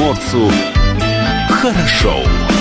Моцу хорошо.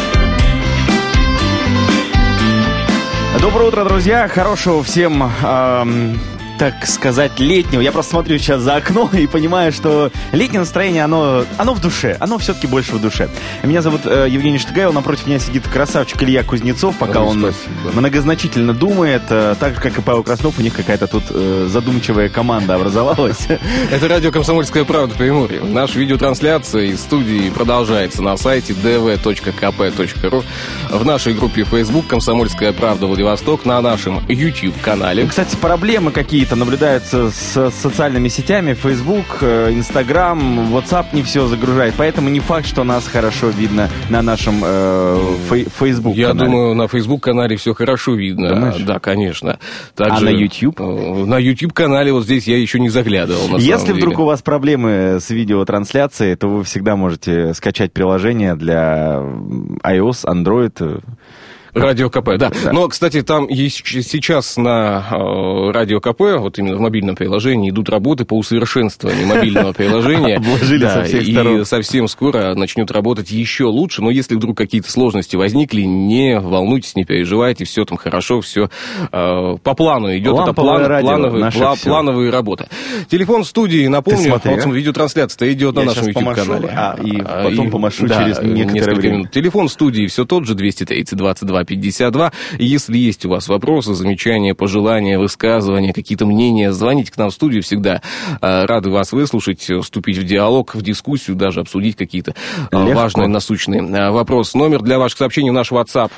Доброе утро, друзья. Хорошего всем, так сказать, летнего. Я просто смотрю сейчас за окно и понимаю, что летнее настроение, оно в душе. Оно все-таки больше в душе. Меня зовут Евгений Штыгаев. Напротив меня сидит красавчик Илья Кузнецов. Пока он многозначительно думает, так же, как и Павел Краснов, у них какая-то тут задумчивая команда образовалась. Это радио «Комсомольская правда» Приморье. Наша видеотрансляция из студии продолжается на сайте dv.kp.ru, в нашей группе Facebook «Комсомольская правда Владивосток», на нашем YouTube-канале. Кстати, проблемы какие-то наблюдаются с социальными сетями. Facebook, Instagram, WhatsApp не все загружает. Поэтому не факт, что нас хорошо видно на нашем Facebook-канале. Я думаю, на Facebook-канале все хорошо видно. Думаешь? Да, конечно. А Также на YouTube? На YouTube-канале вот здесь я еще не заглядывал. Если вдруг у вас проблемы с видеотрансляцией, то вы всегда можете скачать приложение для iOS, Android. Радио КП, да. Но, кстати, там есть сейчас на Радио КП, вот именно в мобильном приложении, идут работы по усовершенствованию мобильного приложения. Обложили со всех сторон. И совсем скоро начнет работать еще лучше. Но если вдруг какие-то сложности возникли, не волнуйтесь, не переживайте, все там хорошо, все по плану идет. Это плановые работы. Телефон студии, напомню, вот видеотрансляция идет на нашем YouTube-канале. И потом помашу через некоторое время. Телефон студии все тот же, 230-22-52. Если есть у вас вопросы, замечания, пожелания, высказывания, какие-то мнения, звоните к нам в студию, всегда рады вас выслушать, вступить в диалог, в дискуссию, даже обсудить какие-то важные, насущные вопросы. Номер для ваших сообщений в наш WhatsApp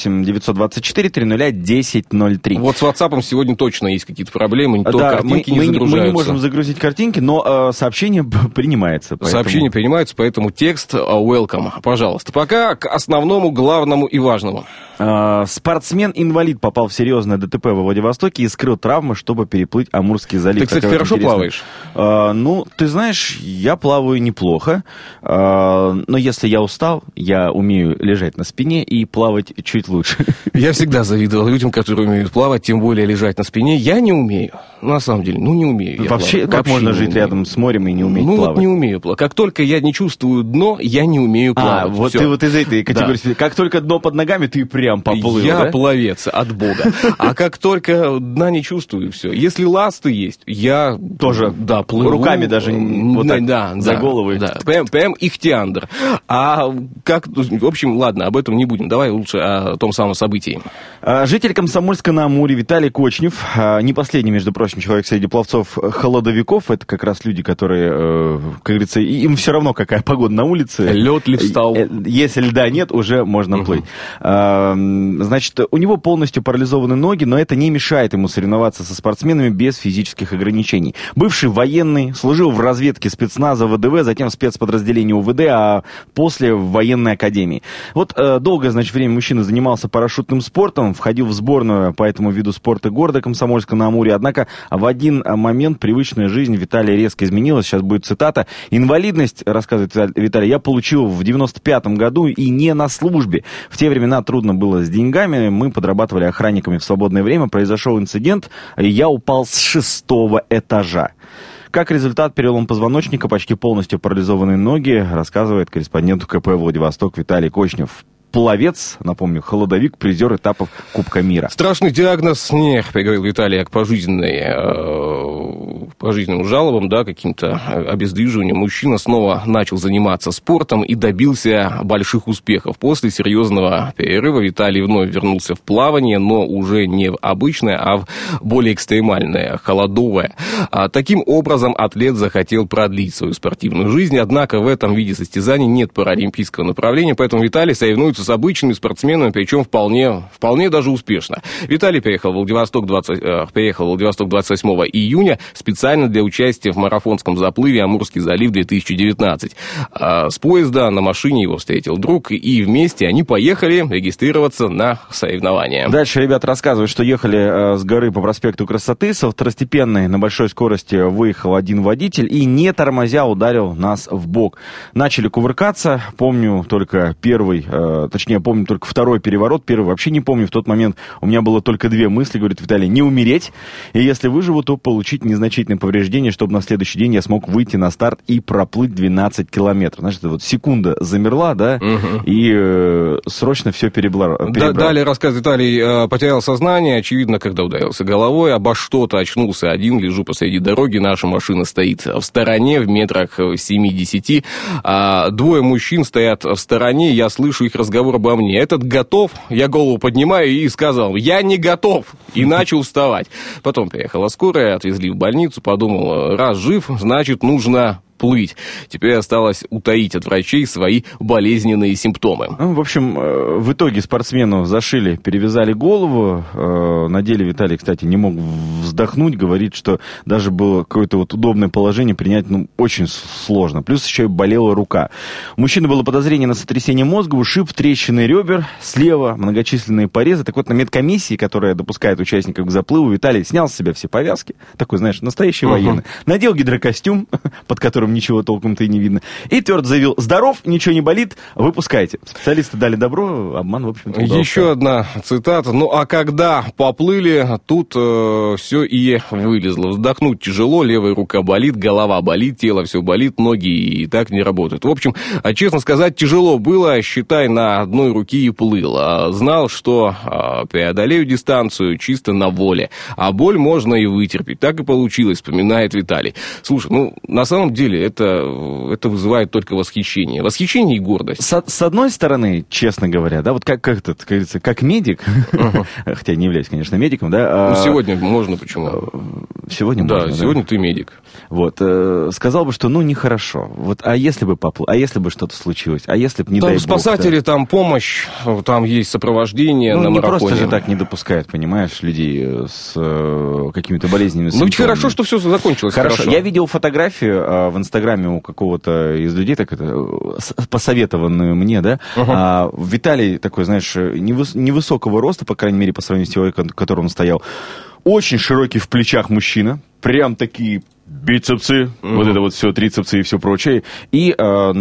8-924-300-1003. Вот с WhatsApp сегодня точно есть какие-то проблемы, не то картинки не загружаются. Мы не можем загрузить картинки, но сообщение принимается. Сообщение принимается, поэтому текст welcome, пожалуйста. Пока к основному, главному и важному. Спортсмен-инвалид попал в серьезное ДТП во Владивостоке и скрыл травмы, чтобы переплыть Амурский залив. Ты, кстати, хорошо плаваешь? Ну, ты знаешь, я плаваю неплохо, но если я устал, я умею лежать на спине и плавать чуть лучше. Я всегда завидовал людям, которые умеют плавать, тем более лежать на спине. Я не умею, на самом деле, не умею. Вообще, как можно жить рядом с морем и не уметь плавать? Вот не умею плавать. Как только я не чувствую дно, я не умею плавать. Вот ты вот из этой категории. Как только дно под ногами, ты прям поплыл, я пловец от Бога. А как только дна не чувствую, все. Если ласты есть, я тоже плыву. Руками даже вот так за голову. Да. Прям ихтиандр. В общем, ладно, об этом не будем. Давай лучше о том самом событии. Житель Комсомольска-на-Амуре Виталий Кочнев, не последний, между прочим, человек среди пловцов-холодовиков, это как раз люди, которые, как говорится, им все равно, какая погода на улице. Лед ли встал? Если льда нет, уже можно плыть. Значит, у него полностью парализованы ноги, но это не мешает ему соревноваться со спортсменами без физических ограничений. Бывший военный, служил в разведке спецназа ВДВ, затем в спецподразделении УВД, а после в военной академии. Вот долгое, значит, время мужчина занимался парашютным спортом, входил в сборную по этому виду спорта города Комсомольска-на-Амуре, однако в один момент привычная жизнь Виталия резко изменилась. Сейчас будет цитата. «Инвалидность, рассказывает Виталий, я получил в 95-м году и не на службе. В те времена трудно было с деньгами, мы подрабатывали охранниками в свободное время, произошел инцидент, и я упал с 6-го этажа. Как результат, перелом позвоночника, почти полностью парализованные ноги, рассказывает корреспонденту КП «Владивосток» Виталий Кочнев. Пловец, напомню, холодовик, призер этапов Кубка мира. Страшный диагноз не приговорил Виталия к пожизненным жалобам, каким-то обездвиживанием. Мужчина снова начал заниматься спортом и добился больших успехов. После серьезного перерыва Виталий вновь вернулся в плавание, но уже не в обычное, а в более экстремальное, холодовое. Таким образом, атлет захотел продлить свою спортивную жизнь, однако в этом виде состязаний нет паралимпийского направления, поэтому Виталий соревнуется с обычными спортсменами, причем вполне даже успешно. Виталий приехал в Владивосток 28 июня специально для участия в марафонском заплыве «Амурский залив 2019». С поезда на машине его встретил друг, и вместе они поехали регистрироваться на соревнования. Дальше ребята рассказывают, что ехали с горы по проспекту Красоты, со второстепенной на большой скорости выехал один водитель и, не тормозя, ударил нас в бок. Начали кувыркаться, помню только первый точнее, помню только второй переворот, первый вообще не помню. В тот момент у меня было только две мысли, говорит Виталий: не умереть, и если выживу, то получить незначительные повреждения, чтобы на следующий день я смог выйти на старт и проплыть 12 километров. Значит, вот секунда замерла, да, и срочно все перебрал. Далее рассказ Виталий: потерял сознание, очевидно, когда ударился головой, обо что-то очнулся один, лежу посреди дороги, наша машина стоит в стороне, в метрах 7-10, двое мужчин стоят в стороне, я слышу их разговор обо мне. Этот готов, я голову поднимаю и сказал: я не готов, и начал вставать. Потом приехала скорая, отвезли в больницу, подумал, раз жив, значит, нужно плыть. Теперь осталось утаить от врачей свои болезненные симптомы. Ну, в общем, в итоге спортсмену зашили, перевязали голову. На деле Виталий, кстати, не мог вздохнуть. Говорит, что даже было какое-то вот удобное положение принять, очень сложно. Плюс еще и болела рука. У мужчины было подозрение на сотрясение мозга, ушиб, трещины ребер, слева многочисленные порезы. Так вот, на медкомиссии, которая допускает участников к заплыву, Виталий снял с себя все повязки. Такой, знаешь, настоящий военный. Надел гидрокостюм, под которым ничего толком-то и не видно. И твердо заявил: здоров, ничего не болит, выпускайте. Специалисты дали добро, обман, в общем-то, удался. Еще одна цитата. Ну, а когда поплыли, тут все и вылезло. Вздохнуть тяжело, левая рука болит, голова болит, тело все болит, ноги и так не работают. В общем, честно сказать, тяжело было, считай, на одной руке и плыл. Знал, что преодолею дистанцию чисто на воле. А боль можно и вытерпеть. Так и получилось, вспоминает Виталий. Слушай, на самом деле, это вызывает только восхищение. Восхищение и гордость. С одной стороны, честно говоря, да, вот как говорится, как медик, хотя не являюсь, конечно, медиком, да. Сегодня можно, почему? Сегодня можно, да? Сегодня ты медик. Вот, сказал бы, что, нехорошо. Вот, а если бы поплыл, а если бы что-то случилось, а если бы, не дай бог... Там спасатели, там помощь, там есть сопровождение на марафоне. Не просто же так не допускают, понимаешь, людей с какими-то болезненными симптомами. Ведь хорошо, что все закончилось хорошо. Я видел фотографию в Инстаграме у какого-то из людей, так это, посоветованную мне, да. Виталий такой, знаешь, невысокого роста, по крайней мере, по сравнению с тех, которым он стоял. Очень широкий в плечах мужчина, прям такие бицепсы, вот это вот все, трицепсы и все прочее, и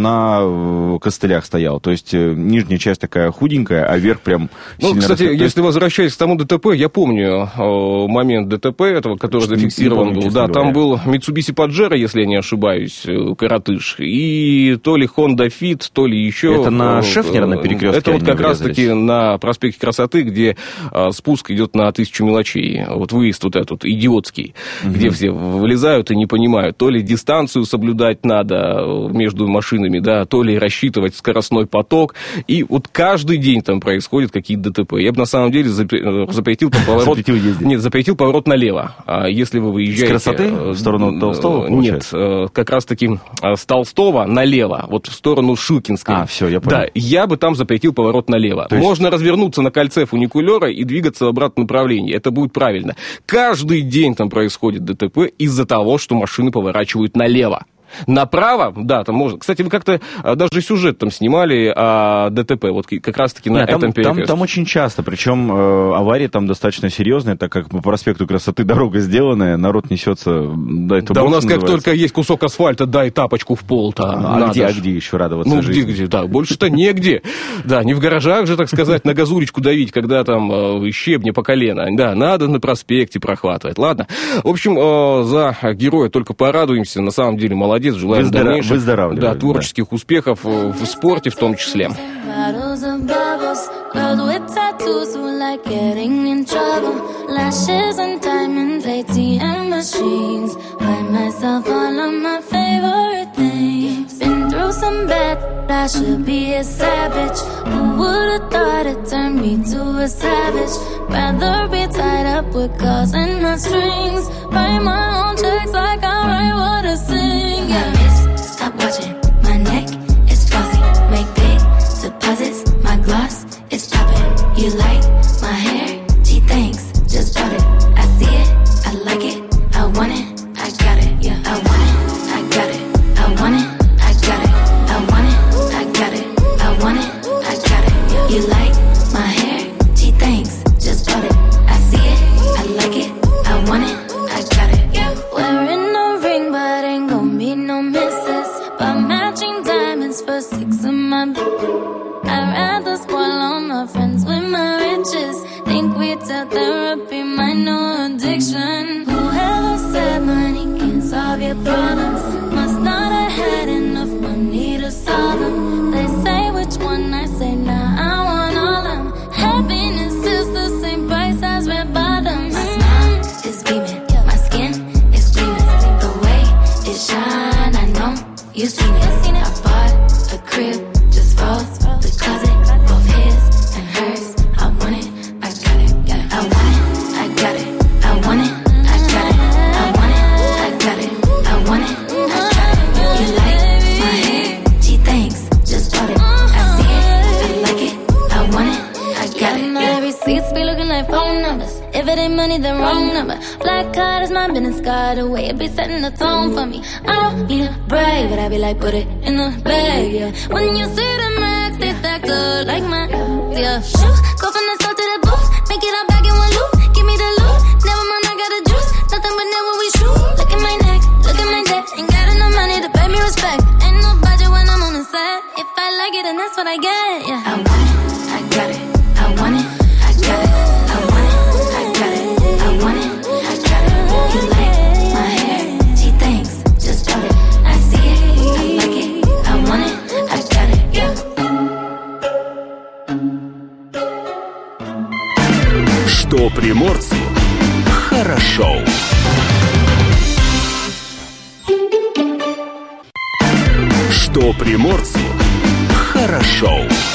на костылях стоял. То есть нижняя часть такая худенькая, а верх прям сильно... Кстати, если возвращаясь к тому ДТП, я помню момент ДТП этого, который зафиксирован был. Да, там был Mitsubishi Pajero, если я не ошибаюсь, коротыш, и то ли Honda Fit, то ли еще... Это на Шефнера на перекрестке? Это вот как раз-таки на проспекте Красоты, где спуск идет на 1000 мелочей. Вот выезд вот этот идиотский, где все вылезают и не понимают, то ли дистанцию соблюдать надо между машинами, да, то ли рассчитывать скоростной поток. И вот каждый день там происходят какие-то ДТП. Я бы на самом деле запретил там поворот... запретил поворот налево. А если вы выезжаете... С Красоты? В сторону Толстого? Нет, как раз-таки с Толстого налево, вот в сторону Шилкинской. Все, я понял. Да, я бы там запретил поворот налево. Есть... Можно развернуться на кольце фуникулера и двигаться в обратном направлении. Это будет правильно. Каждый день там происходит ДТП из-за того, что машины поворачивают налево. Направо, да, там можно. Кстати, вы как-то даже сюжет там снимали о ДТП, вот как раз-таки на этом перекрестке. Там очень часто, причем аварии там достаточно серьезные, так как по проспекту Красоты дорога сделанная, народ несется... Да, у нас как только есть кусок асфальта, дай тапочку в пол-то. А где еще радоваться жизни? Где, да, больше-то негде. Да, не в гаражах же, так сказать, на газулечку давить, когда там щебни по колено. Да, надо на проспекте прохватывать. Ладно. В общем, за героя только порадуемся. На самом деле, молодец. Желаем дальнейших творческих успехов в спорте в том числе. Stop watching, my neck is flossy. Make big deposits, my gloss is popping. You like my hair? Gee, thanks, just bought it. I see it, I like it, I want it, I got it. Yeah, I want it, I got it, I want it, I got it. I want it, I got it, I want it, I got it. Yeah. You like my hair? Gee, thanks, just bought it. I see it, I like it, I want it, I got it. Yeah, wearing your problems. Must not have had enough money to solve them. They say which one, I say nah, I want all of them. Happiness is the same price as red bottoms. My smile is beaming, my skin is gleaming. The way it shine, I know you've seen it. I bought a crib, just falls the closet, both his and hers. I want it, I got it, I want it, I got it, I want it, I got it, I want it, I got it, I want it, I got it. You like my hair? She thinks, just bought it. I see it, I like it, I want it, I got it. My receipts be looking like phone numbers. If it ain't money, then wrong number. Black card is my business card, the way it be setting the tone for me. I don't need a brag, but I be like, put it in the bag, yeah. When you see the max, they stack up like my, yeah. Shoot, go from the south to the booth, make it all back in one loop. Give me the loot, never mind, I got the juice. Nothing but never we shoot. Look at my neck, look at my neck. Ain't got enough money to pay me respect. Ain't no budget when I'm on the set. If I like it, then that's what I get, yeah. I want it, I got it, I want it, I got it, I want it, I got it, I want it, I got it. You like my hair? She thinks, just bought it. I see it, I like it, I want it, I got it, yeah. Что приморцу хорошо. Что приморцу хорошо.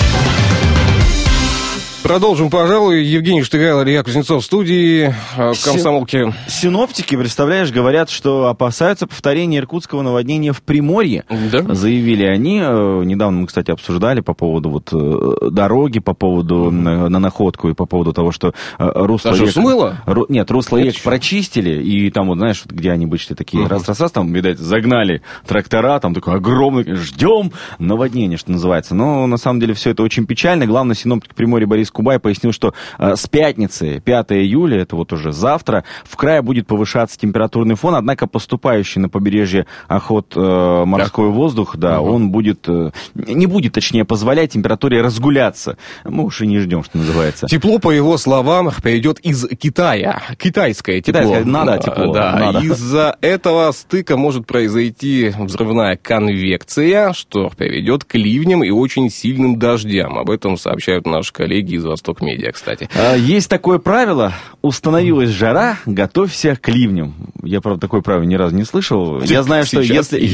Продолжим, пожалуй. Евгений Штыгайло, Илья Кузнецов в студии комсомолки. Синоптики, представляешь, говорят, что опасаются повторения иркутского наводнения в Приморье. Да? Заявили они. Недавно мы, кстати, обсуждали по поводу вот дороги, по поводу на находку и по поводу того, что русло рек... смыло? Нет, русло рек прочистили, и там вот, знаешь, вот, где они обычно такие раз-раз-раз, там, видать, загнали трактора, там такой огромный, ждем наводнение, что называется. Но на самом деле все это очень печально. Главный синоптик Приморья Борис Кубай пояснил, что с пятницы, 5 июля, это вот уже завтра, в крае будет повышаться температурный фон, однако поступающий на побережье охот морской воздух, да, он будет, не будет, точнее, позволять температуре разгуляться. Мы уж и не ждем, что называется. Тепло, по его словам, перейдет из Китая. Китайское тепло. Надо тепло. Да, надо. из-за этого стыка может произойти взрывная конвекция, что приведет к ливням и очень сильным дождям. Об этом сообщают наши коллеги из Восток Медиа, кстати. Есть такое правило: установилась жара, готовься к ливням. Я, правда, такое правило ни разу не слышал. Я знаю, что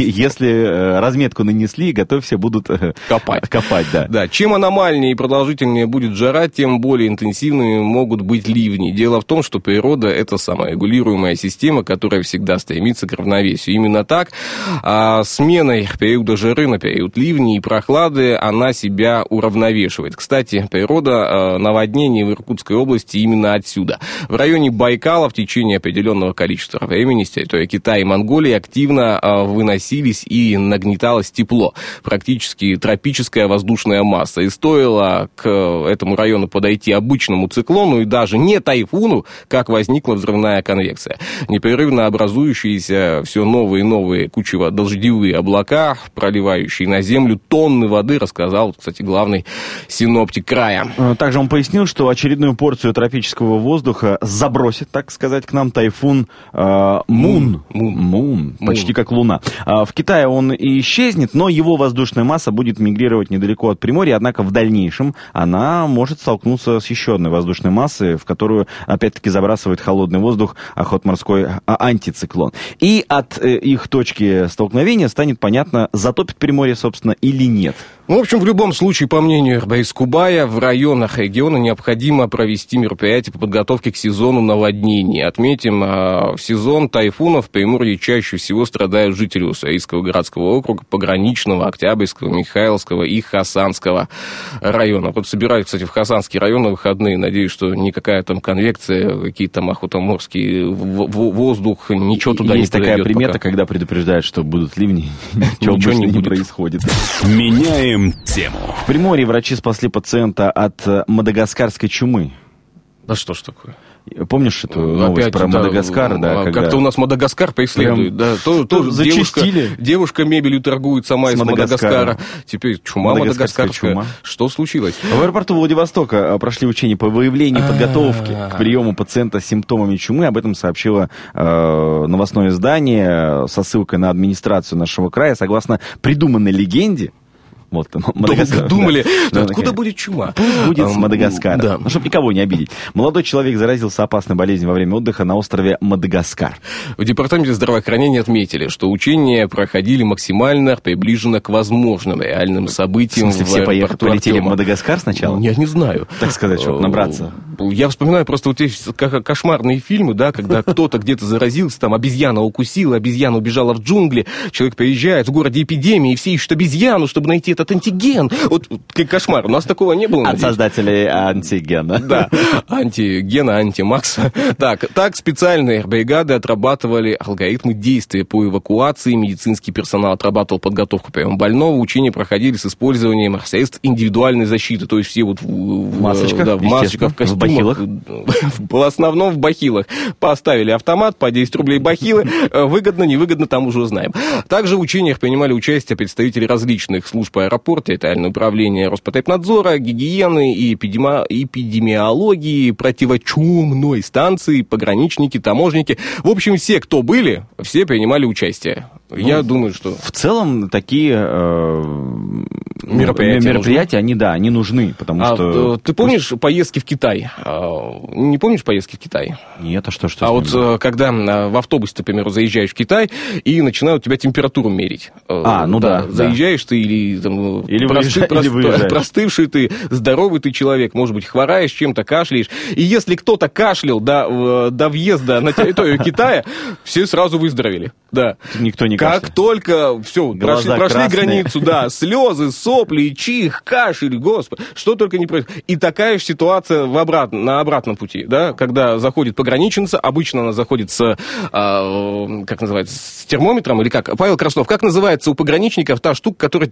если разметку нанесли, готовься будут копать, да. Да, чем аномальнее и продолжительнее будет жара, тем более интенсивными могут быть ливни. Дело в том, что природа — это саморегулируемая система, которая всегда стремится к равновесию. Именно так, сменой периода жары на период ливней и прохлады она себя уравновешивает. Кстати, природа наводнений в Иркутской области именно отсюда. В районе Байкала в течение определенного количества времени с территории Китая и Монголии активно выносились и нагнеталось тепло. Практически тропическая воздушная масса. И стоило к этому району подойти обычному циклону и даже не тайфуну, как возникла взрывная конвекция. Непрерывно образующиеся все новые и новые кучево-дождевые облака, проливающие на землю тонны воды, рассказал, кстати, главный синоптик края. Также он пояснил, что очередную порцию тропического воздуха забросит, так сказать, к нам тайфун Мун, почти как Луна. В Китае он и исчезнет, но его воздушная масса будет мигрировать недалеко от Приморья, однако в дальнейшем она может столкнуться с еще одной воздушной массой, в которую, опять-таки, забрасывает холодный воздух охотморской антициклон. И от их точки столкновения станет понятно, затопит Приморье, собственно, или нет. В общем, в любом случае, по мнению Бориса Кубая, в районах региона необходимо провести мероприятия по подготовке к сезону наводнений. Отметим, в сезон тайфунов в Приморье чаще всего страдают жители Уссурийского городского округа, Пограничного, Октябрьского, Михайловского и Хасанского района. Вот собираюсь, кстати, в Хасанский район на выходные. Надеюсь, что никакая там конвекция, какие-то там охотоморский воздух, ничего туда не подойдет. Есть такая примета, когда предупреждают, что будут ливни, ничего не происходит. Меняем тему. В Приморье врачи спасли пациента от мадагаскарской чумы. Да что ж такое? Помнишь эту новость опять, про Мадагаскар? Да, как-то у нас Мадагаскар преследует. Да, девушка мебелью торгует сама из Мадагаскара. Теперь чума мадагаскарская. Чума. Что случилось? В аэропорту Владивостока прошли учения по выявлению и подготовке к приему пациента с симптомами чумы. Об этом сообщило новостное издание со ссылкой на администрацию нашего края. Согласно придуманной легенде, вот, Мадагаскар. Думали, да, откуда будет чума? Пусть будет с Мадагаскара. Да. Ну, чтобы никого не обидеть. Молодой человек заразился опасной болезнью во время отдыха на острове Мадагаскар. В департаменте здравоохранения отметили, что учения проходили максимально приближенно к возможным реальным событиям. В смысле, все полетели в Мадагаскар сначала? Я не знаю. Так сказать, чтобы набраться. Я вспоминаю просто вот эти кошмарные фильмы, да, когда кто-то где-то заразился, там обезьяна укусила, обезьяна убежала в джунгли, человек приезжает, в городе эпидемия, и все ищут обезьяну, чтобы найти этот антиген. Вот кошмар. У нас такого не было. От создателей антигена. Да, антигена, антимакса. Так специальные бригады отрабатывали алгоритмы действия по эвакуации, медицинский персонал отрабатывал подготовку приема больного, учения проходили с использованием средств индивидуальной защиты, то есть все вот в масочках, в костюмах. В бахилах? В основном в бахилах. Поставили автомат, по 10 рублей бахилы. Выгодно, невыгодно, там уже узнаем. Также в учениях принимали участие представители различных служб аэропорта, территориальное управление Роспотребнадзора, гигиены и эпидемиологии, противочумной станции, пограничники, таможенники. В общем, все, кто были, все принимали участие. Я думаю, что... В целом, такие мероприятия, они нужны, потому что... Ты помнишь поездки в Китай? Не помнишь поездки в Китай? Нет, а что? Вот когда в автобусе, например, заезжаешь в Китай и начинают у тебя температуру мерить. Заезжаешь ты или простывший ты, здоровый ты человек, может быть, хвораешь, чем-то кашляешь. И если кто-то кашлял до въезда на территорию Китая, все сразу выздоровели. Да. Никто не кашлял. Как только все, прошли границу, да, слезы, сопли, чих, кашель, господи, что только не происходит. И такая же ситуация на обратном пути, да, когда заходит пограничница, обычно она заходит с термометром или как? Павел Краснов, как называется у пограничников та штука, которая...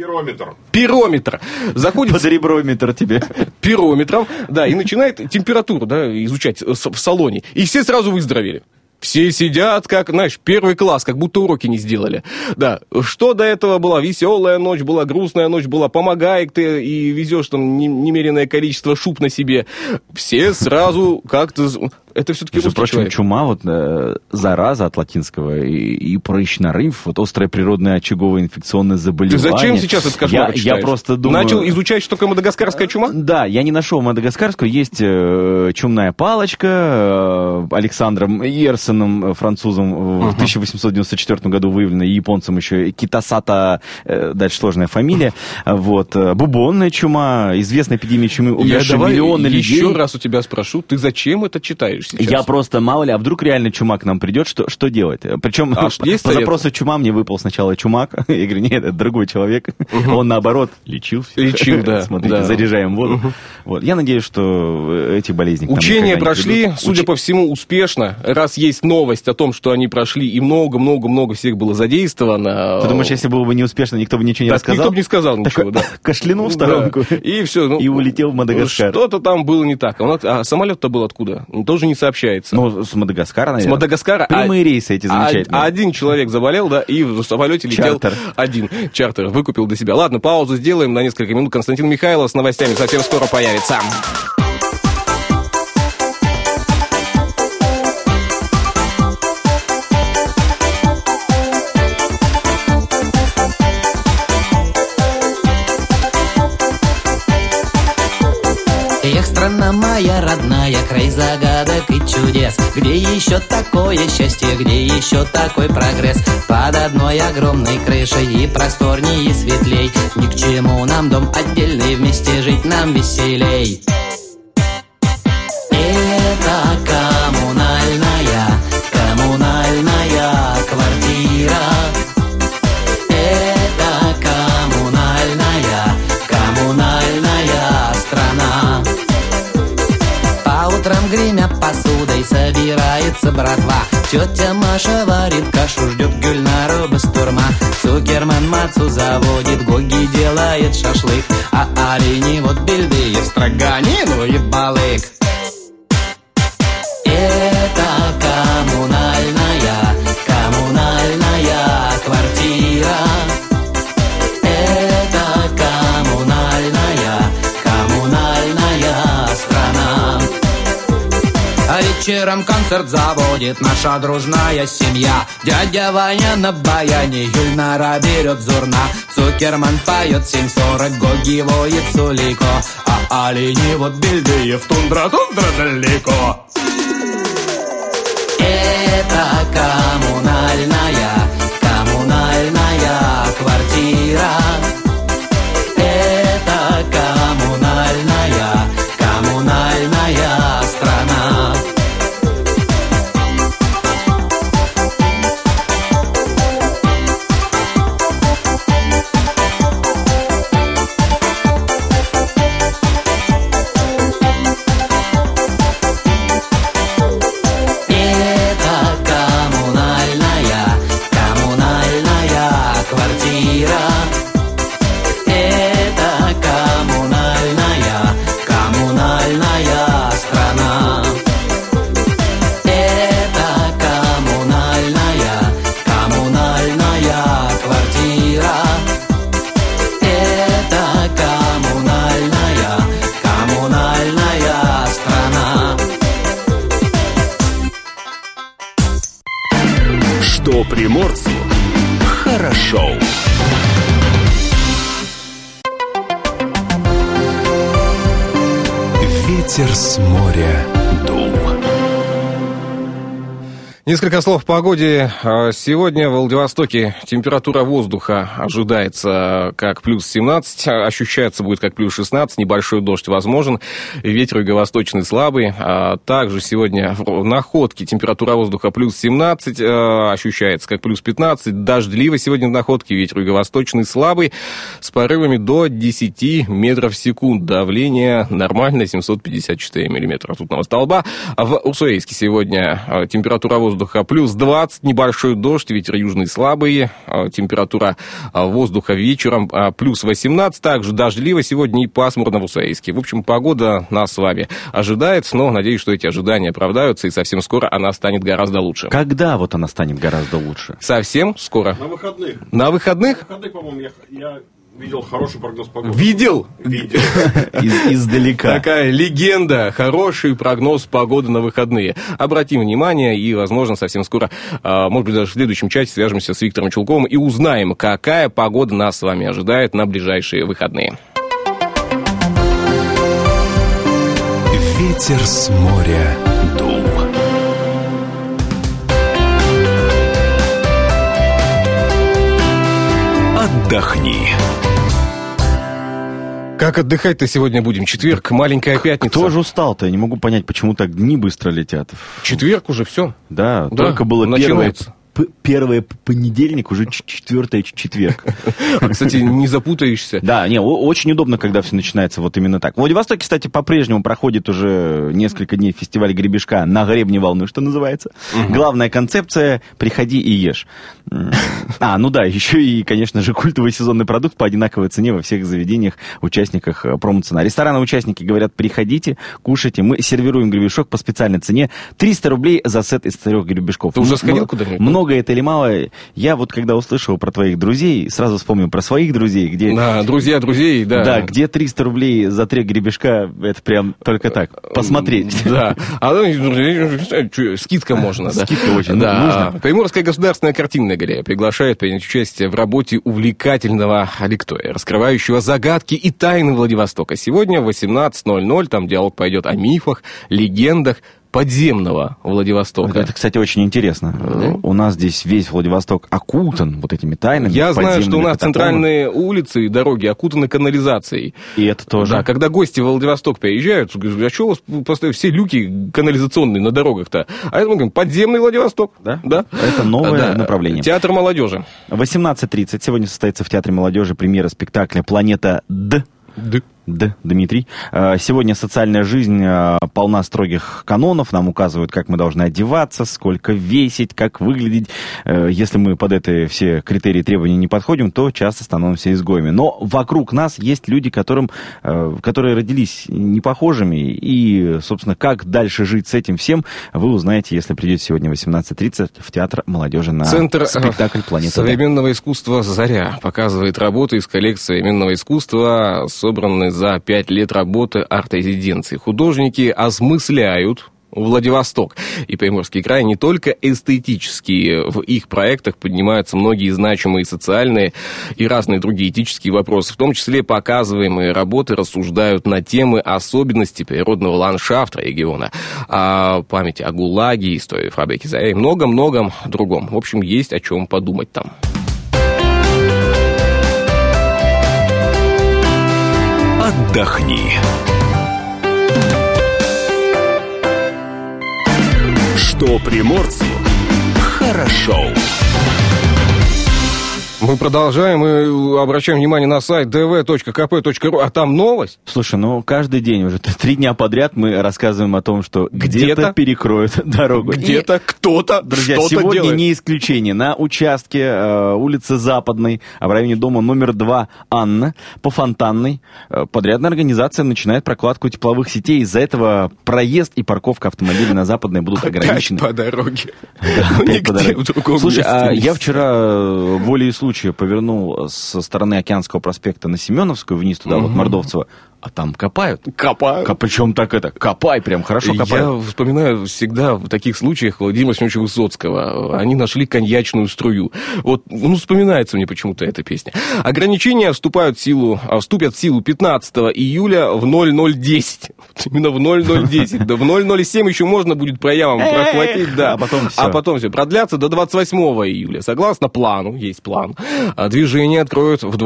Пирометр. Заходит... Подреброметр тебе. Пирометром, да, и начинает температуру, да, изучать в салоне. И все сразу выздоровели. Все сидят, как, знаешь, первый класс, как будто уроки не сделали. Да, что до этого была веселая ночь, была грустная ночь, была помогай ты и везешь там немеренное количество шуб на себе. Все сразу как-то... Это все-таки русский впрочем, человек. Чума, вот зараза от латинского и прыщ-нарыв, вот острое природное очаговое инфекционное заболевание. Ты зачем сейчас этот кошмар читаешь? Я просто думаю... Начал изучать, что такое мадагаскарская чума? Да, я не нашел мадагаскарскую. Есть чумная палочка Александром Йерсеном, французом, в 1894 году выявлена, и японцем еще Китасата, дальше сложная фамилия. Вот. Бубонная чума, известная эпидемия чумы, умершие миллионы людей. Еще раз у тебя спрошу, ты зачем это читаешь сейчас? Я просто, мало ли, а вдруг реально чума к нам придет, что делать? Причем по запросу чума мне выпал сначала чумак. Я говорю, нет, это другой человек. Он, наоборот, лечил. Лечил, да. Смотрите, заряжаем воду. Вот. Я надеюсь, что эти болезни к нам учения прошли, судя по всему, успешно. Раз есть новость о том, что они прошли, и много-много-много всех было задействовано. Ты думаешь, если было бы неуспешно, никто бы ничего не рассказал? Никто бы не сказал ничего, да. Кашлянул в сторонку. И все. И улетел в Мадагаскар. Что-то там было не так. А самолет-то был откуда? Тоже не сообщается. Ну, с Мадагаскара, наверное. С Мадагаскара. Прямые рейсы эти замечательные. Один человек заболел, да, и в самолете летел один. Чартер выкупил для себя. Ладно, паузу сделаем на несколько минут. Константин Михайлов с новостями совсем скоро появится. Эх, страна моя родная, край загадок и чудес. Где еще такое счастье, где еще такой прогресс? Под одной огромной крышей и просторней, и светлей. Ни к чему нам дом отдельный, вместе жить нам веселей. Это коммунальная квартира. Это коммунальная страна. По утрам гремя посудой собирается братва. Тетя Маша варит кашу, ждет Гюльнару бастурма. Цукерман мацу заводит, Гоги делает шашлык, а олени вот бельдые в строганину и балык. вечером концерт заводит наша дружная семья. Дядя Ваня на баяне, Юльнара берет зурна, Цукерман поет 7:40, Гоги воет Сулико, а олени вот Бельдеев, тундра далеко. Это коммунальная квартира. Это коммунальная страна. Что приморцу хорошо. Ветер с моря дул. Несколько слов по погоде. Сегодня в Владивостоке температура воздуха ожидается как плюс 17, ощущается будет как плюс 16, небольшой дождь возможен, ветер юго-восточный слабый. Также сегодня в Находке температура воздуха плюс 17, ощущается как плюс 15, дождливо сегодня в Находке, ветер юго-восточный слабый, с порывами до 10 метров в секунду, давление нормальное, 754 миллиметра ртутного столба. В Уссурийске сегодня температура воздуха плюс 20, небольшой дождь, ветер южный слабый, температура воздуха вечером плюс 18, также дождливо сегодня и пасмурно в Уссурийске. В общем, погода нас с вами ожидает, но надеюсь, что эти ожидания оправдаются, и совсем скоро она станет гораздо лучше. Когда вот она станет гораздо лучше? Совсем скоро. На выходных. На выходных? На выходных, по-моему, я видел хороший прогноз погоды. Видел? Видел. Издалека. Такая легенда, хороший прогноз погоды на выходные. Обратим внимание, и, возможно, совсем скоро, может быть, даже в следующем чате свяжемся с Виктором Чулковым и узнаем, какая погода нас с вами ожидает на ближайшие выходные. Ветер с моря дул. Отдохни. Как отдыхать-то сегодня будем? Четверг, маленькая пятница. Кто же устал-то? Я не могу понять, почему так дни быстро летят. Четверг уже, все. Да, Да, только было начинается. первый понедельник, уже четвертый четверг. Кстати, не запутаешься. Да, очень удобно, когда все начинается вот именно так. В Владивостоке, кстати, по-прежнему проходит уже несколько дней фестиваль гребешка на гребне волны, что называется. Главная концепция – приходи и ешь. Ну да, еще и, конечно же, культовый сезонный продукт по одинаковой цене во всех заведениях, участниках промо-цена. Рестораны участники говорят: приходите, кушайте. Мы сервируем гребешок по специальной цене. 300 рублей за сет из 3 гребешков. Ты уже сходил куда-нибудь? Много это или мало? Я вот когда услышал про твоих друзей, сразу вспомнил про своих друзей, где... Да, друзья друзей, да. Да, где 300 рублей за 3 гребешка, это прям только так, посмотреть. Да, скидка можно, да. Скидка очень нужна. Приморская государственная картинная галерея приглашает принять участие в работе увлекательного лектория, раскрывающего загадки и тайны Владивостока. Сегодня в 18:00 там диалог пойдет о мифах, легендах подземного Владивостока. Это, кстати, очень интересно. У нас здесь весь Владивосток окутан вот этими тайнами. Я знаю, что у нас центральные улицы и дороги окутаны канализацией. И это тоже. Да, когда гости в Владивосток приезжают, говорят: а что у вас поставили все люки канализационные на дорогах-то? А это, мы говорим, подземный Владивосток. Да? Да. Это новое направление. Театр молодежи. 18:30 сегодня состоится в Театре молодежи премьера спектакля «Планета Д». Дмитрий. Сегодня социальная жизнь полна строгих канонов. Нам указывают, как мы должны одеваться, сколько весить, как выглядеть. Если мы под это все критерии и требования не подходим, то часто становимся изгоями. Но вокруг нас есть люди, которые родились непохожими. И, собственно, как дальше жить с этим всем, вы узнаете, если придете сегодня в 18:30 в Театр молодежи на спектакль «Планета современного искусства «Заря» показывает работы из коллекции современного искусства, собранные за 5 лет работы арт-резиденции. Художники осмысляют Владивосток и Приморский край не только эстетические, в их проектах поднимаются многие значимые социальные и разные другие этические вопросы, в том числе показываемые работы рассуждают на темы особенностей природного ландшафта региона, о памяти о ГУЛАГе, истории фабрики «Заря» и многом-многом другом. В общем, есть о чем подумать там. Отдохни. Что приморцу хорошо. Мы продолжаем и обращаем внимание на сайт dv.kp.ru, а там новость. Слушай, ну каждый день уже 3 дня подряд мы рассказываем о том, что где-то перекроют дорогу. Где-то кто-то Друзья, что-то сегодня делает. не исключение. На участке улицы Западной, в районе дома номер 2 Анна, по Фонтанной, подрядная организация начинает прокладку тепловых сетей. Из-за этого проезд и парковка автомобилей на Западной будут ограничены. Опять по дороге. Опять по Нигде дороге. в другом Слушай, а месте. я вчера волей и случая повернул со стороны Океанского проспекта на Семеновскую вниз туда, вот Мордовцево, а там копают. Копаю. Причем так копай, прям хорошо копают. Я вспоминаю всегда в таких случаях Владимира Владимировича Высоцкого. Они нашли коньячную струю. Вот, вспоминается мне почему-то эта песня. Ограничения вступят в силу 15 июля в 00:10. Вот именно в 00:10. Да в 00:07 еще можно будет проявам прохватить, да. А потом все. Продлятся до 28 июля. Согласно плану, есть план, движение откроют в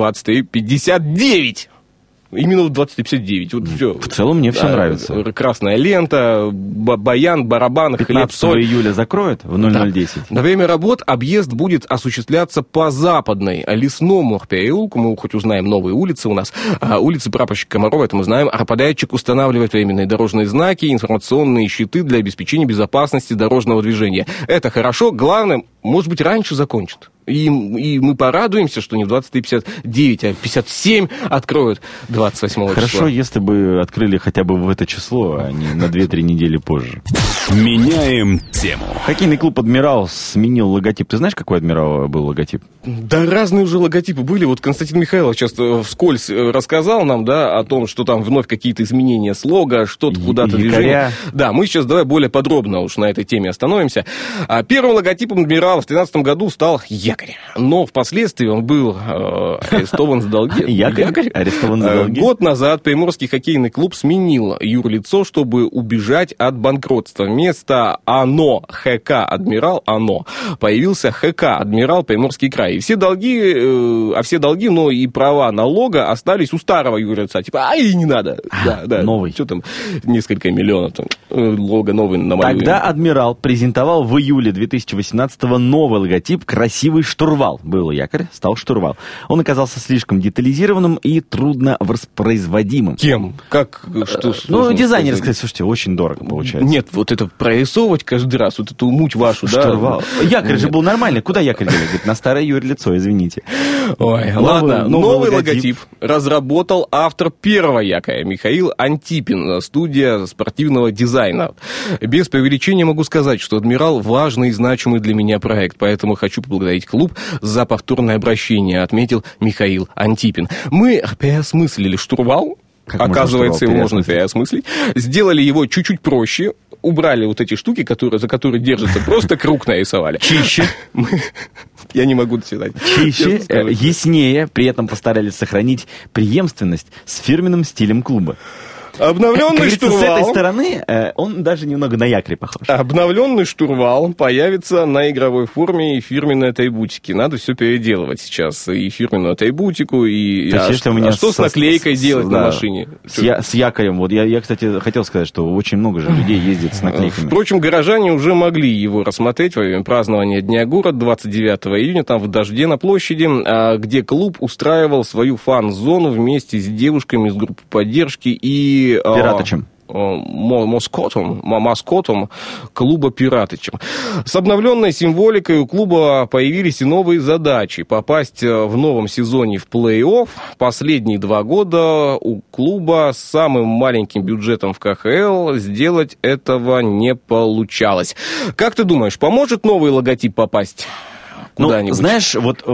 23:59. Именно в 20:59. Вот все. В целом мне все нравится. Красная лента, баян, барабан, хлеб, 15 соль. июля закроют в 00:10. На время работ объезд будет осуществляться по Западной, Лесному переулку. Мы хоть узнаем новые улицы у нас. Улицы Прапорщика Комарова, это мы знаем. А подрядчик устанавливает временные дорожные знаки, информационные щиты для обеспечения безопасности дорожного движения. Это хорошо. Главное, может быть, раньше закончат. И мы порадуемся, что не в 23:59, а в 57 откроют 28 числа. Хорошо, если бы открыли хотя бы в это число, а не на 2-3 недели позже. Меняем тему. Хоккейный клуб «Адмирал» сменил логотип. Ты знаешь, какой «Адмирал» был логотип? Да разные уже логотипы были. Вот Константин Михайлов сейчас вскользь рассказал нам, да, о том, что там вновь какие-то изменения слога, что-то куда-то движение. Да, мы сейчас давай более подробно уж на этой теме остановимся. Первым логотипом «Адмирала» в 2013 году стал якорь. Но впоследствии он был арестован за долги. Якорь арестован за долги? Год назад Приморский хоккейный клуб сменил юрлицо, чтобы убежать от банкротства. Вместо ОНО ХК «Адмирал» ОНО появился ХК «Адмирал» Приморский край. И все долги, но и права налога остались у старого юрлица. Типа, не надо. Да, новый. Что там, несколько миллионов там, лого новый намалюем. Тогда «Адмирал» презентовал в июле 2018-го новый логотип «Красивый штурвал». Был якорь, стал штурвал. Он оказался слишком детализированным и трудно воспроизводимым. Кем? Как? Что? Дизайнер сказать, слушайте, очень дорого получается. Нет, вот это прорисовывать каждый раз, вот эту муть вашу, штурвал. Да? Якорь же был нормальный. Куда якорь делать? Говорит, на старое юрлицо, извините. Ой, ладно. Новый логотип разработал автор первого якоря Михаил Антипин, студия спортивного дизайна. Без преувеличения могу сказать, что «Адмирал» важный и значимый для меня проект, поэтому хочу поблагодарить клуб за повторное обращение, отметил Михаил Антипин. Мы переосмыслили штурвал. Как оказывается, его можно переосмыслить? Сделали его чуть-чуть проще. Убрали вот эти штуки, за которые держится, просто круг нарисовали. Чище. Я не могу дочитать. Чище, яснее, при этом постарались сохранить преемственность с фирменным стилем клуба. Обновленный штурвал. С этой стороны он даже немного на якорь похож. Обновленный штурвал появится на игровой форме и фирменной атрибутики. Надо все переделывать сейчас. И фирменную атрибутику, и... что с наклейкой делать на машине? С якорем. Вот я, кстати, хотел сказать, что очень много же людей ездит с наклейками. Впрочем, горожане уже могли его рассмотреть во время празднования Дня города 29 июня, там в Дожде на площади, где клуб устраивал свою фан-зону вместе с девушками из группы поддержки и... Пиратычем. Маскотом клуба «Пиратычем». С обновленной символикой у клуба появились и новые задачи. Попасть в новом сезоне в плей-офф. Последние 2 года у клуба с самым маленьким бюджетом в КХЛ сделать этого не получалось. Как ты думаешь, поможет новый логотип попасть куда-нибудь? Знаешь, вот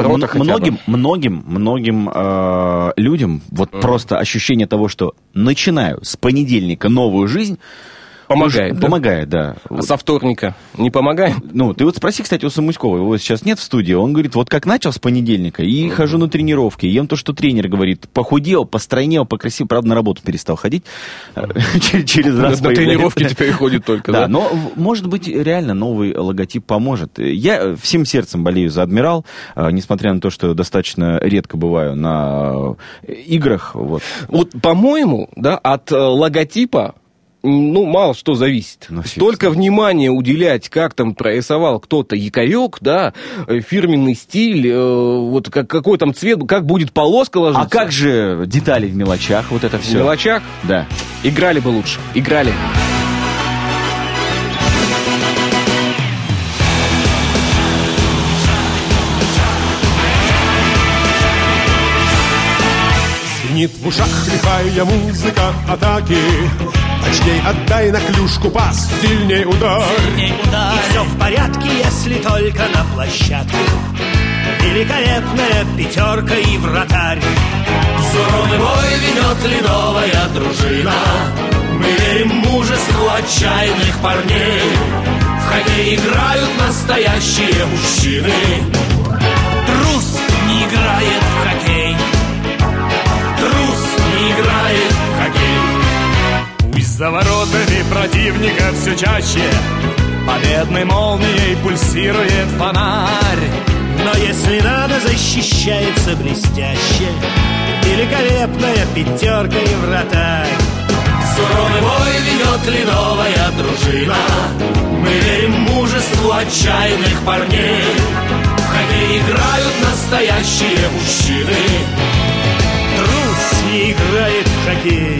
многим людям вот просто ощущение того, что начинаю с понедельника новую жизнь, Помогает, да? Помогает, да. А со вторника не помогает? Ну, ты вот спроси, кстати, у Самуськова, его сейчас нет в студии, он говорит, вот как начал с понедельника, и хожу на тренировки, ем то, что тренер говорит, похудел, постройнел, покрасивел, правда, на работу перестал ходить, через раз На тренировки теперь ходит только, да? Да, но, может быть, реально новый логотип поможет. Я всем сердцем болею за «Адмирал», несмотря на то, что достаточно редко бываю на играх. Вот, по-моему, да, от логотипа мало что зависит. Столько внимания уделять, как там прорисовал кто-то якорек, да, фирменный стиль, вот какой там цвет, как будет полоска ложиться. А как же детали в мелочах, вот это все? В мелочах? Да. Играли бы лучше, играли. Звенит в ушах лихая музыка атаки. Точней отдай на клюшку пас, сильней удар. И все в порядке, если только на площадке великолепная пятерка и вратарь. Суровый бой ведет ледовая дружина. Мы верим мужеству отчаянных парней. В хоккей играют настоящие мужчины. Трус не играет в хоккей. Трус не играет в хоккей. Пусть за воротами противника все чаще победной молнией пульсирует фонарь. Но если надо, защищается блестяще великолепная пятерка и вратарь. Суровый бой ведет ледовая дружина. Мы верим мужеству отчаянных парней. В хоккей играют настоящие мужчины. Трус не играет в хоккей.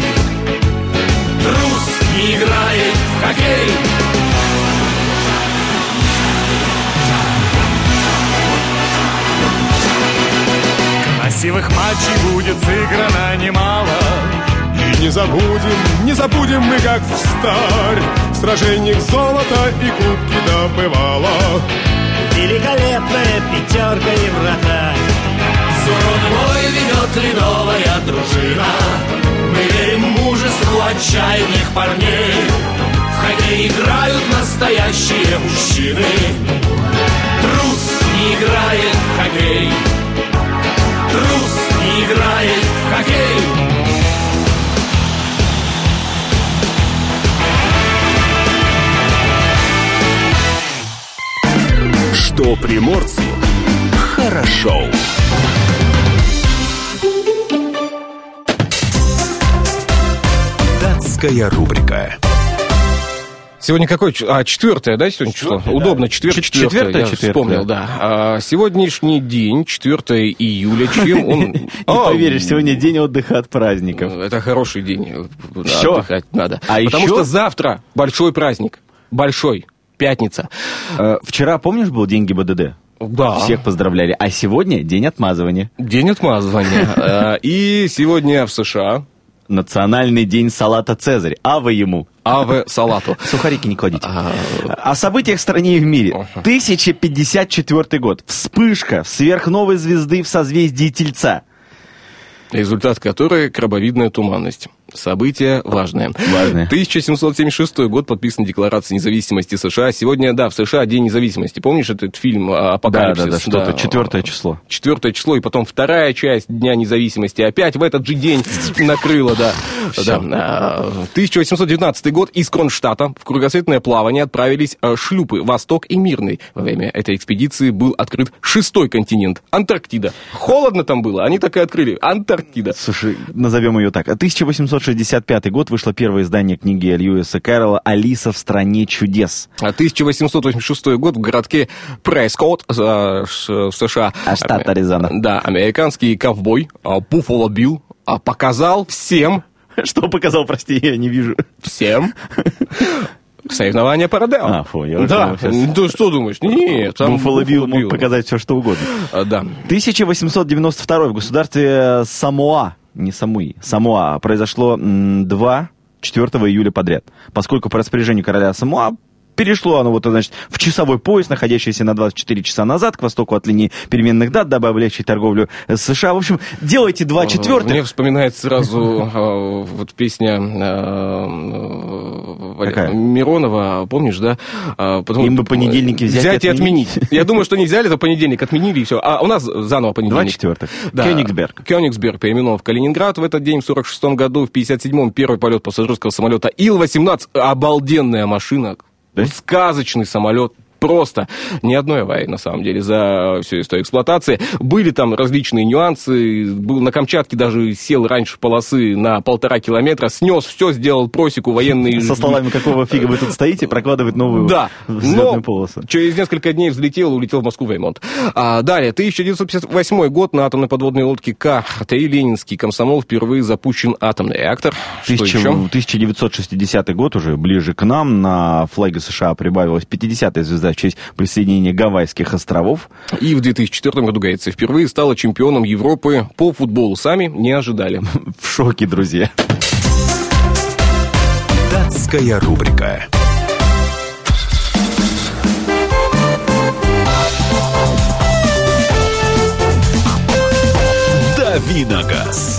Трус не играет в хоккей. Красивых матчей будет сыграно немало. И не забудем мы, как встарь, в сражениях золото и кубки добывала великолепная пятерка и вратарь. Суровый бой ведет ледовая дружина. Мы верим мужеству отчаянных парней. В хоккей играют настоящие мужчины. Трус не играет в хоккей. Трус не играет в хоккей. Что приморцу хорошо. Датская рубрика. Сегодня какое число? Четвертое, да, сегодня число? Удобно, четвертое, я вспомнил, да. Сегодняшний день, 4 июля, чем он... Не поверишь, сегодня день отдыха от праздников. Это хороший день, отдыхать надо. Потому что завтра большой праздник, большой, пятница. Вчера, помнишь, был день ГИБДД? Да. Всех поздравляли. А сегодня день отмазывания. День отмазывания. И сегодня в США... Национальный день салата «Цезарь». Аве ему. Аве салату. Сухарики не кладите. О событиях в стране и в мире. 1054 год. Вспышка сверхновой звезды в созвездии Тельца. Результат которой — крабовидная туманность. Событие важное. 1776 год, подписана Декларация независимости США. Сегодня, да, в США День независимости. Помнишь этот фильм «Апокалипсис»? Да, что-то, 4 число. 4 число, и потом вторая часть Дня независимости. Опять в этот же день накрыло, да. 1819 год. Из Кронштадта в кругосветное плавание отправились шлюпы «Восток» и «Мирный». Во время этой экспедиции был открыт 6-й континент — Антарктида. Холодно там было, они так и открыли. Антарктида. Слушай, назовем ее так. 1865 год вышло первое издание книги Льюиса Кэрролла «Алиса в стране чудес». 1886 год в городке Прескотт в США. Штат Аризона. Да, американский ковбой Буффало Билл показал всем... Что показал, прости, я не вижу. Всем... Соревнования по родео. Да, ты что думаешь? Нет, там Буффало Билл мог показать все, что угодно. Да. 1892 в государстве Самоа, не Самуи, Самоа, произошло 4 июля подряд. Поскольку по распоряжению короля Самоа Перешло оно, вот, значит, в часовой пояс, находящийся на 24 часа назад, к востоку от линии переменных дат, добавляющей торговлю с США. В общем, делайте 2 четвертых. Мне вспоминается сразу вот песня Миронова, помнишь, да? Им бы понедельники взять и отменить. Я думаю, что не взяли, то понедельник отменили, и все. А у нас заново понедельник. 2 четвертых. Да. Кёнигсберг переименован в Калининград в этот день, в 1946 году. В 1957-м первый полет пассажирского самолета Ил-18. Обалденная машина. Да? Сказочный самолет. Просто ни одной аварии, на самом деле, за всю историю эксплуатации. Были там различные нюансы. Был на Камчатке, даже сел раньше полосы на 1,5 километра, снес все, сделал просеку военные... Со словами, какого фига вы тут стоите, прокладывать новую взлетную полосу. Через несколько дней взлетел и улетел в Москву в ремонт. Далее, 1958 год. На атомной подводной лодке К-3 «Ленинский комсомол» впервые запущен атомный реактор. Что еще? 1960 год, уже ближе к нам, на флаге США прибавилась 50-я звезда в честь присоединения Гавайских островов. И в 2004 году Греция впервые стала чемпионом Европы по футболу. Сами не ожидали. В шоке, друзья. Датская рубрика. Давиногаз.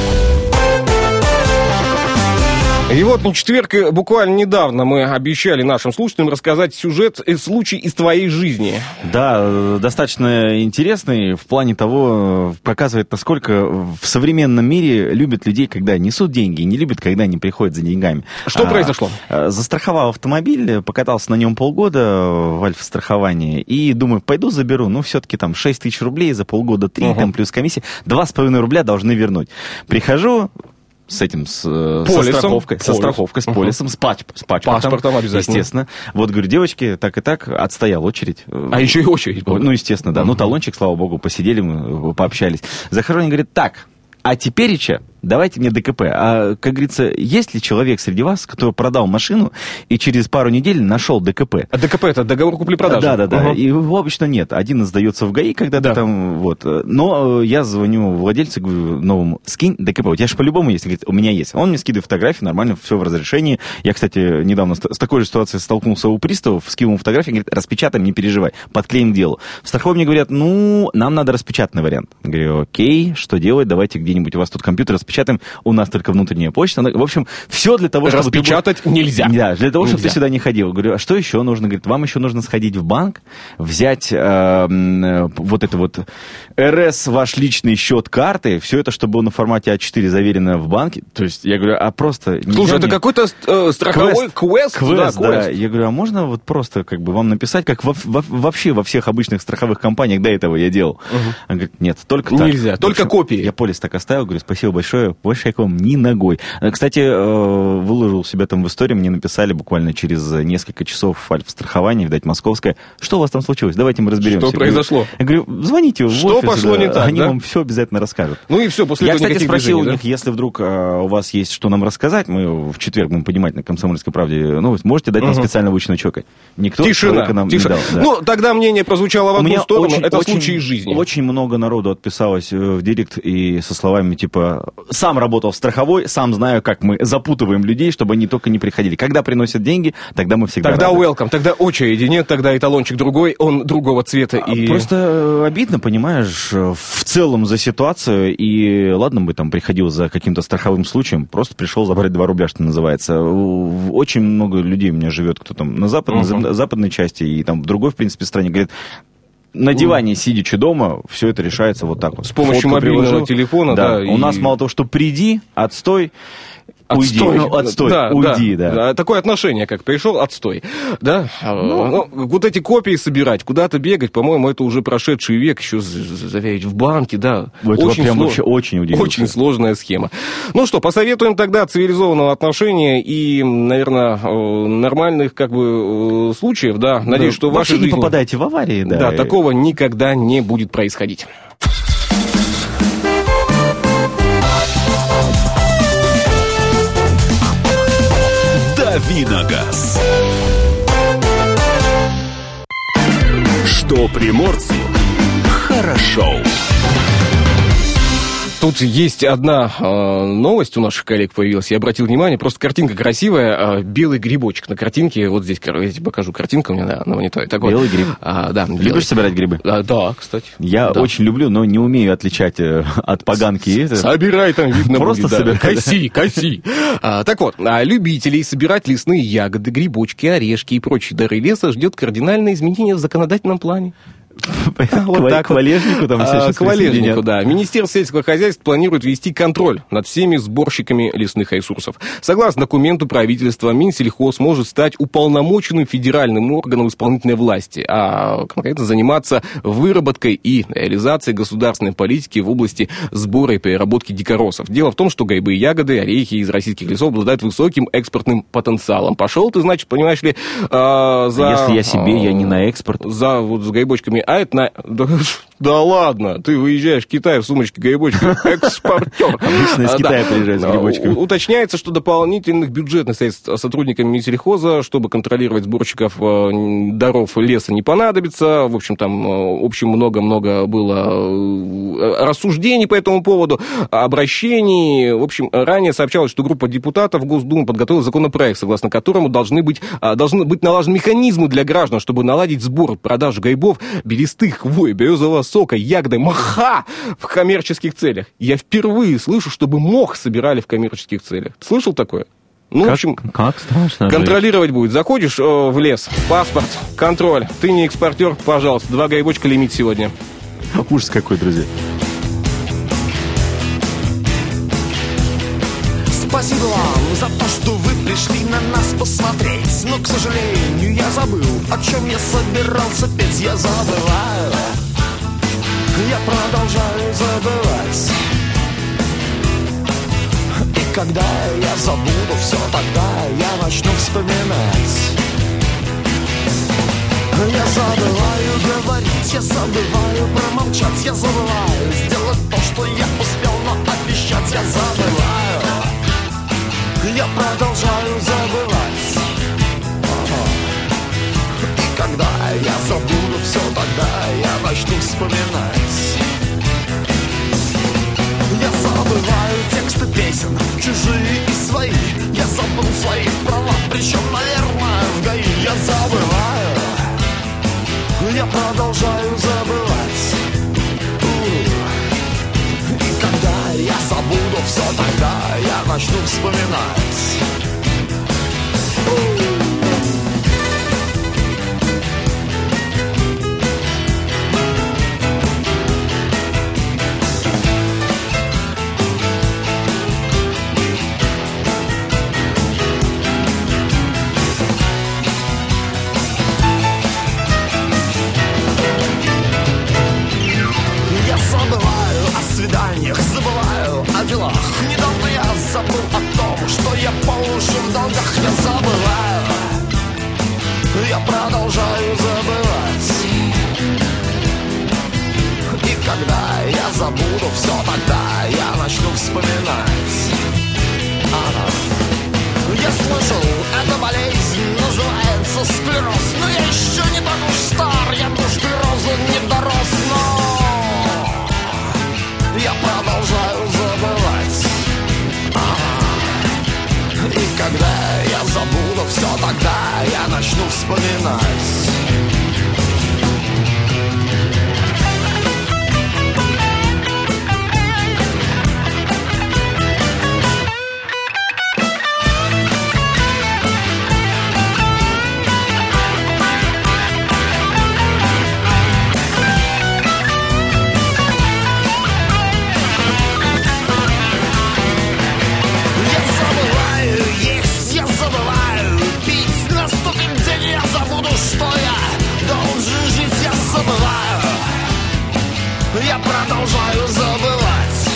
И вот на четверг, буквально недавно, мы обещали нашим слушателям рассказать сюжет, случай из твоей жизни. Да, достаточно интересный в плане того, показывает, насколько в современном мире любят людей, когда несут деньги, и не любят, когда они приходят за деньгами. Что произошло? Застраховал автомобиль, покатался на нем полгода в Альфа-страховании, и думаю, пойду заберу, ну, все-таки там 6 тысяч рублей за полгода, 3, там плюс комиссия, 2,5 рубля должны вернуть. Прихожу... С этим, со страховкой, с полисом, с паспортом, обязательно. Естественно. Вот, говорю, девочки, так и так, отстоял очередь. А еще и очередь была. Ну, естественно, да. Ну, талончик, слава богу, посидели мы, пообщались. Захожу, они говорят, так, а тепереча давайте мне ДКП. А, как говорится, есть ли человек среди вас, который продал машину и через пару недель нашел ДКП? А ДКП это договор купли-продажи? Да. И его обычно нет. Один сдается в ГАИ, когда ты там, вот. Но я звоню владельцу, говорю, новому, скинь ДКП. У тебя же по-любому есть. Говорит, у меня есть. Он мне скидывает фотографии, нормально, все в разрешении. Я, кстати, недавно с такой же ситуацией столкнулся у приставов, скинул фотографии, говорит, распечатай, не переживай, подклеим к делу. В страховой мне говорят, ну, нам надо распечатанный вариант. Я говорю, окей, что делать? Давайте где-нибудь у вас тут компьютер распечатаем. У нас только внутренняя почта. В общем, все для того, чтобы... Распечатать нельзя. Да, для того, чтобы ты сюда не ходил. Говорю, а что еще нужно? Говорит, вам еще нужно сходить в банк, взять вот это вот РС, ваш личный счет карты, все это, чтобы было на формате А4 заверено в банке. То есть, я говорю, а просто... Слушай, это какой-то страховой квест? Да. Я говорю, а можно вот просто как бы вам написать, как вообще во всех обычных страховых компаниях до этого я делал? Он говорит, нет, только так. Нельзя, только копии. Я полис так оставил, говорю, спасибо большое, больше я к вам ни ногой. Кстати, выложил себя там в истории, мне написали буквально через несколько часов Альфа-страхования, видать, московское, что у вас там случилось, давайте мы разберемся. Что произошло? Я говорю, звоните в офис, что пошло не так, они вам все обязательно расскажут. Ну и все, после этого никаких движений. Я, кстати, спросил у них, да? если вдруг у вас есть что нам рассказать, мы в четверг будем поднимать на «Комсомольской правде» новость, можете дать нам специально обычный чек. Никто Тишина. Нам не дал. Да. Ну, тогда мнение прозвучало в одну сторону, это случай из жизни. Очень много народу отписалось в директ и со словами типа, сам работал в страховой, сам знаю, как мы запутываем людей, чтобы они только не приходили. Когда приносят деньги, тогда мы всегда Тогда рады. welcome, тогда очереди нет, тогда эталончик другой, он другого цвета. И... Просто обидно, понимаешь, в целом за ситуацию, и ладно бы там приходил за каким-то страховым случаем, просто пришел забрать 2 рубля, что называется. Очень много людей у меня живет, кто там на западной части, и там в другой, в принципе, стране, говорит, на диване, сидячи дома, все это решается вот так вот. С помощью фотку мобильного приложил. телефона, да. У нас мало того, что приди, отстой, Отстой. Уйди, да. Такое отношение, как пришел, отстой. Да? Ну, вот эти копии собирать, куда-то бегать, по-моему, это уже прошедший век, еще заверить в банке, да. Очень удивительно. Очень сложная схема. Ну что, посоветуем тогда цивилизованного отношения и, наверное, нормальных как бы случаев, да. Надеюсь, что в вашей жизни... не попадаете в аварии, да. Да, такого никогда не будет происходить. Давиногаз. Что приморцу хорошо. Тут есть одна новость у наших коллег появилась. Я обратил внимание, просто картинка красивая. Белый грибочек на картинке. Вот здесь, я тебе покажу картинку у меня на мониторе. Так белый вот. гриб. Да, Любишь собирать грибы? Да, кстати. Я очень люблю, но не умею отличать от поганки. Собирай там, видно Просто будет. собирай. Коси. Так вот, любителей собирать лесные ягоды, грибочки, орешки и прочие дары леса ждет кардинальное изменение в законодательном плане. Вот так, к валежнику там все сейчас к валежнику, присоединят. да. Министерство сельского хозяйства планирует вести контроль над всеми сборщиками лесных ресурсов. Согласно документу правительства, Минсельхоз может стать уполномоченным федеральным органом исполнительной власти, а конкретно заниматься выработкой и реализацией государственной политики в области сбора и переработки дикоросов. Дело в том, что грибы и ягоды, орехи из российских лесов обладают высоким экспортным потенциалом. Пошел ты, значит, понимаешь ли, Если я себе, я не на экспорт. за вот с грибочками. А это на... Да ладно, ты выезжаешь в Китай в сумочке грибочков, экспортер. Обычно из Китая приезжают с грибочками. Уточняется, что дополнительных бюджетных средств сотрудникам Минсельхоза, чтобы контролировать сборщиков даров леса, не понадобится. В общем, там много-много было рассуждений по этому поводу, обращений. В общем, ранее сообщалось, что группа депутатов Госдумы подготовила законопроект, согласно которому должны быть налажены механизмы для граждан, чтобы наладить сбор, продажу грибов, бересты, хвои, березового сока, ягоды, маха в коммерческих целях. Я впервые слышу, чтобы мох собирали в коммерческих целях. Ты слышал такое? Ну, в общем, как страшно. контролировать будет. Заходишь в лес, паспорт, контроль. Ты не экспортер, пожалуйста. 2 грибочка лимит сегодня. Ужас какой, друзья. Спасибо вам за то, что вы пришли на нас посмотреть. Но, к сожалению, я забыл, о чем я собирался петь. Я забываю, я продолжаю забывать. И когда я забуду все, тогда я начну вспоминать. Я забываю говорить, я забываю промолчать. Я забываю сделать то, что я успел, но обещать я забываю. Я продолжаю забывать. И когда я забуду все, тогда я начну вспоминать. Я забываю тексты песен, чужие и свои. Я забыл свои права, причем, наверное, в ГАИ. Я забываю, я продолжаю забывать. И когда я забуду все, тогда я начну вспоминать. Я забываю о свиданиях, забываю о делах. Недавно я забыл о том, что я по уши в долгах. Я забываю, я продолжаю забывать. И когда я забуду все, тогда я начну вспоминать. Я слышал, эта болезнь называется склероз. Но я еще не так уж стар, я до склероза не дорос. Но я продолжаю забывать. И когда я забуду все, тогда я начну вспоминать. Я продолжаю забывать.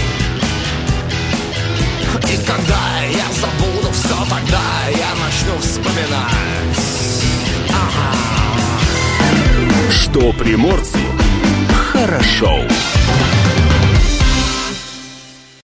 И когда я забуду все, тогда я начну вспоминать. Что приморцу хорошо.